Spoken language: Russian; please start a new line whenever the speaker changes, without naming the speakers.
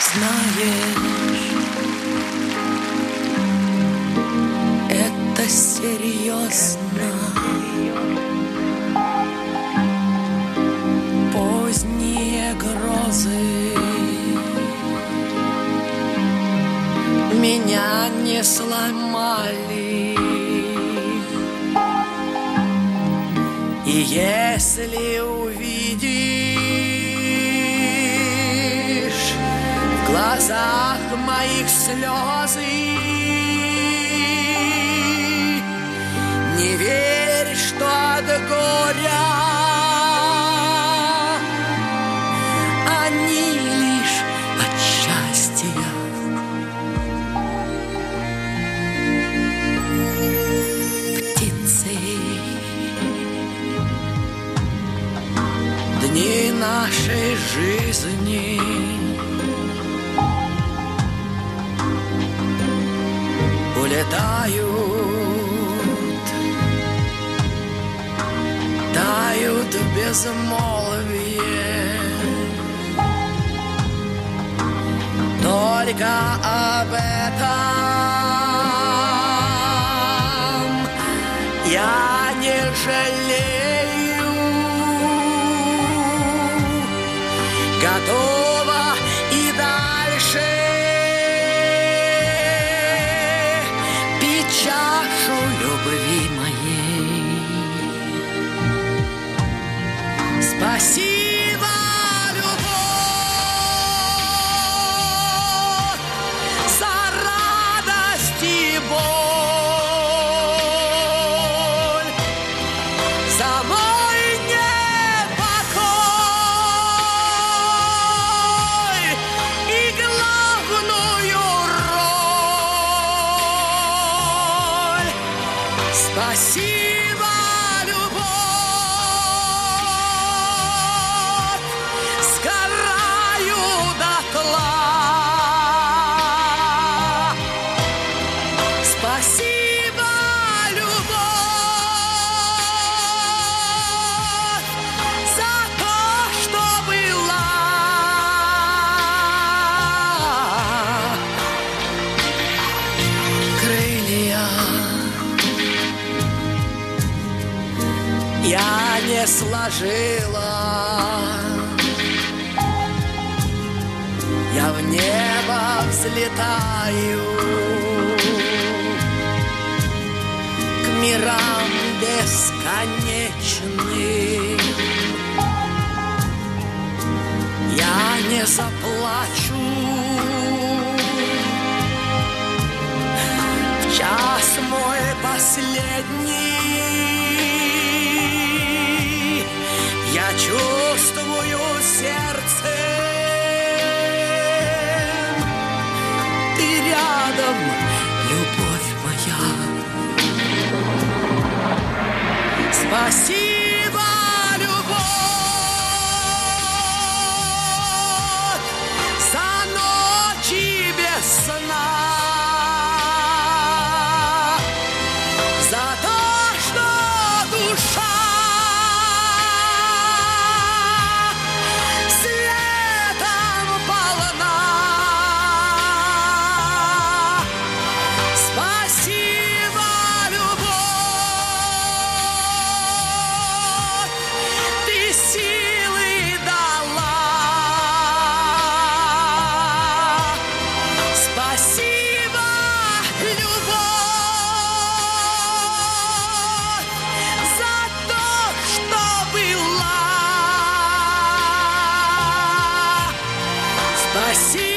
Знаешь, это серьезно. Поздние грозы меня не сломали. И если увидишь в глазах моих слезы, не верь, что от горя они лишь от счастья. Птицы, дни нашей жизни улетают, тают в безмолвие. Только об этом я не жалею. Готова и дальше пить чашу любви моей. Спасибо, любовь, за радость и боль, за мой непокой и главную роль. Спасибо, любовь, сгораю дотла. Спасибо, любовь, за то, что была. Крылья я не сложила, я в небо взлетаю к мирам бесконечным. Я не заплачу в час мой последний. Я чувствую сердцем, ты рядом, любовь моя. Спасибо, любовь, за ночи без сна, за то, что душа I see.